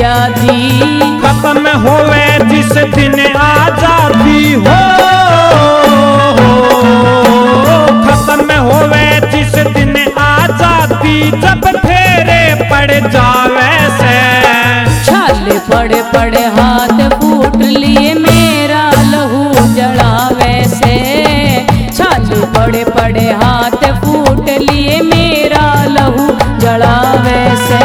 आजादी खत्म होवे जिस दिन आजादी हो, खत्म होवे जिस दिन आजादी, जब फेरे पड़ जावे से। छाले पड़े पड़े हाथ फूट लिए मेरा लहू जलावे से। छाले पड़े पड़े हाथ फूट लिए मेरा लहू जलावे से।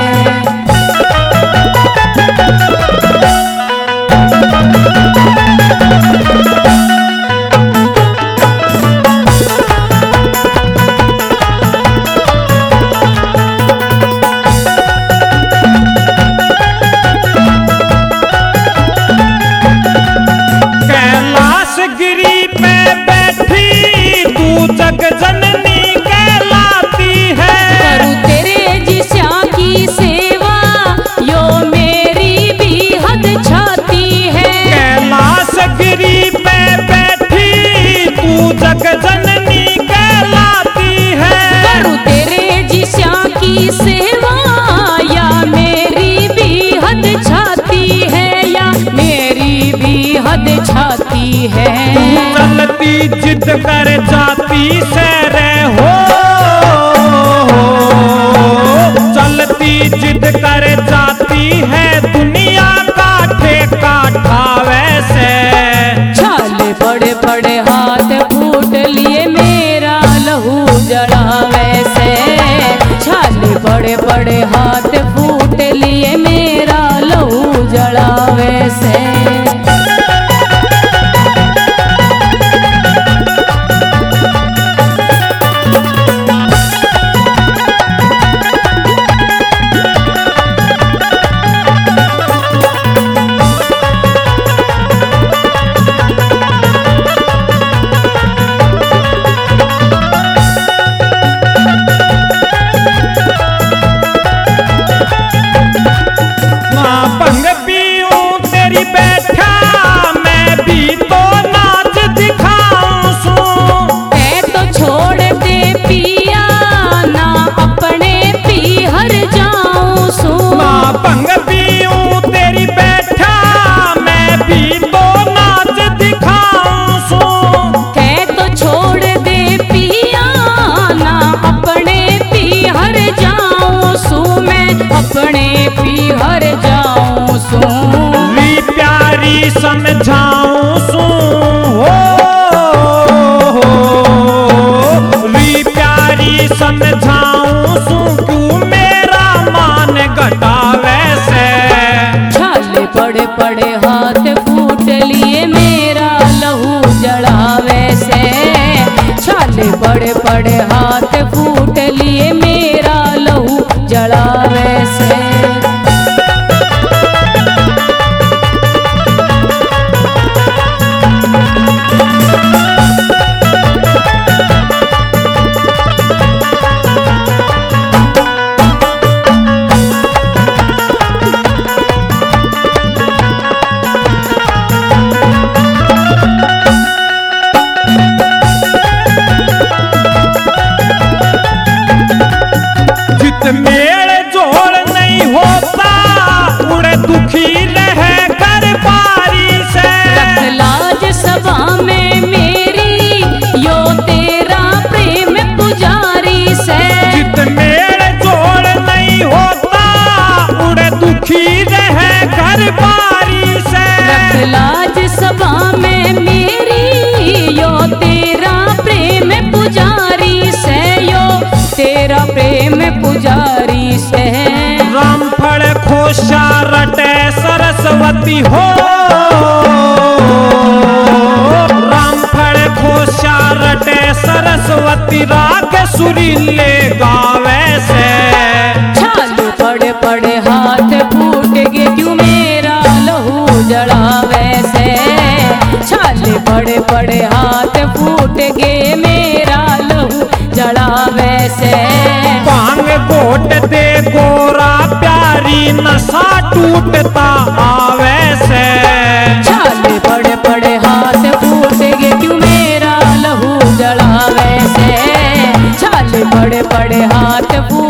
कैलाश गिरी पे बैठी तू जग जननी कहलाती है। करूँ तेरे जिस्या की सेवा यो मेरी भी हद छाती है। कैलाश गिरी पे बैठी तू जग जननी कहलाती है। करूँ तेरे जिस्या की सेवा या मेरी भी हद छाती है, या मेरी भी हद छाती है। चलती जिद कर जाती से रे हो, चलती जिद कर जाती है दुनिया का ठेका ठावे से। छाले पड़े पड़े हाथ फूट लिए मेरा लहू जलावे से। छाले पड़े पड़े हाथ फूट लिए मेरा लहू जलावे से। माँ भंग पीऊं तेरी बैठा मैं भी तो नाच दिखाऊं सूं। मैं तो छोड़ दे पिया ना अपने पीहर जाऊं सू। माँ भंग पीऊं तेरी बैठा मैं भी तो नाच दिखाऊं सूं। मैं तो छोड़ दे पिया ना अपने पीहर जाऊं सू। मैं अपने पीहर जाऊं सू। ली प्यारी समझाऊं सूं हो, ली प्यारी समझाऊं सूं क्यों मेरा मान घटावे से। छाले पड़े पड़े हाथ फूट लिए मेरा लहू जलावे से। छाले पड़े पड़े हाथ फूट लिए मेरा लहू जलावे से। जित मेल जोड़ नहीं होता उड़े दुखी रहे कर बारी से। रख लाज सभा में मेरी यो तेरा प्रेम पुजारी से। जित मेल जोड़ नहीं होता उड़े दुखी रहे घर बारी से। रख लाज सभा में मेरी यो तेरा प्रेम पुजारी से। यो तेरा प्रेम पुजारी से। रामफल खोशा रटे सरस्वती हो, रामफल खोशा रटे सरस्वती राग सुरीले गावे से। छाले पड़े पड़े हाथ फूट गए क्यों मेरा लहू जलावे से। छाले पड़े पड़े हाथ फूट गए मेरा लहू जलावे से। भांग घोट दे गोरा प्यारी नशा टूटता आवे से। छाले पड़े पड़े हाथ फूट गए क्यों मेरा लहू जलावे से। छाले पड़े पड़े हाथ फूट